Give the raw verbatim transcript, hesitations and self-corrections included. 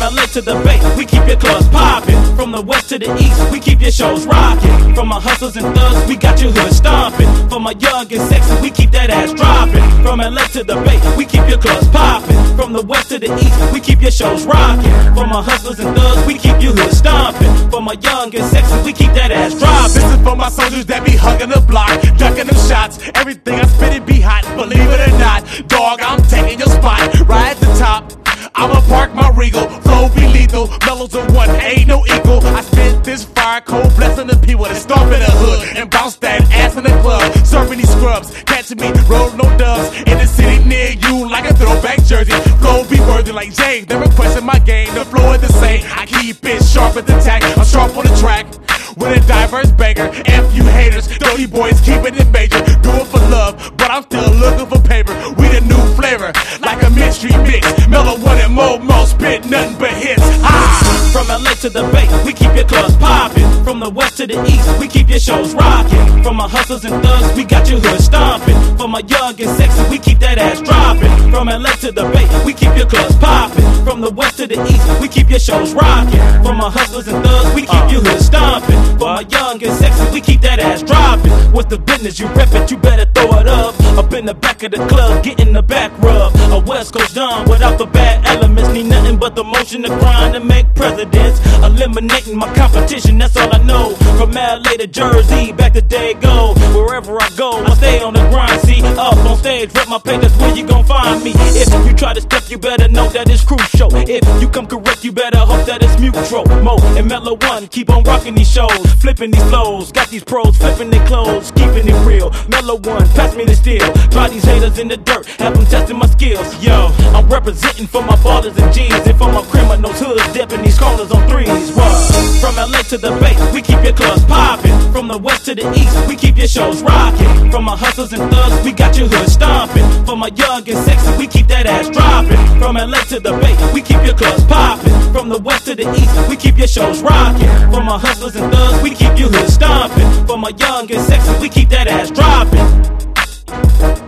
L A to the Bay, we keep your clubs popping. From the west to the east, we keep your shows rocking. From my hustlers and thugs, we got your hood stomping. For my young and sexy, we keep that ass dropping. From L A to the Bay, we keep your clubs popping. From the west to the east, we keep your shows rocking. For my hustlers and thugs, we keep your hood stomping. For my young and sexy, we keep that ass dropping. This is for my soldiers that be hugging the block, ducking them shots. Everything I spit it be hot, believe it or not. Dog, I'm taking your spot right at the top. I'ma park my Regal, flow be lethal. Mellows a one, ain't no equal. I spit this fire cold, blessing the people that stomp in the hood and bounce that ass in the club. Serving these scrubs, catching me, roll no dubs. In the city near you, like a throwback jersey. Flow be worthy like Jay, they're requesting my game. The flow is the same, I keep it sharp at the tack. I'm sharp on the track, with a diverse banger. F you haters, dirty boys keeping it major. Do it for love, but I'm still looking for paper. We the new flavor, like a mid-street mix. Mellow one and more, more spit, nothing but hits. Ah! From L A to the Bay, we keep your clubs popping. From the west to the east, we keep your shows rocking. From my hustlers and thugs, we got your hood stomping. For my young and sexy, we keep that ass dropping. From L A to the Bay, we keep your clubs popping. From the west to the east, we keep your shows rocking. For my hustlers and thugs, we keep your hood stomping. For my young and sexy, we keep that ass dropping. What's the business? You rep it, you better throw it up. Up in the back of the club, getting the back rub. A West Coast Don without the bad elements. Need nothing but the motion to grind and make presidents. Eliminating my competition, that's all I know. From L A to Jersey, back to Dago. Wherever I go, I stay on the grind. See, up on stage, rep my page, that's where you gon' find me. If you try to step, you better know that it's crucial. If you come correct, you better hope that it's mutual. Mo and Mellow One, keep on rocking these shows, flipping these flows. Got these pros flipping their clothes, keeping it real. Mellow One, pass me the steel. Try these haters in the dirt, have them testing my skills. Yo, I'm representing for my ballers and G's, and for my criminals hoods, dipping these corners on threes. What? From L A to the Bay, we keep your clubs popping. From the west to the east, we keep your shows rocking. From my hustlers and thugs, we got your hood stomping. For my young and sexy, we keep that ass dropping. From L A to the Bay, we keep your clubs popping. From the west to the east, we keep your shows rocking. For my hustlers and thugs, we keep your hood stomping. For my young and sexy, we keep that ass dropping.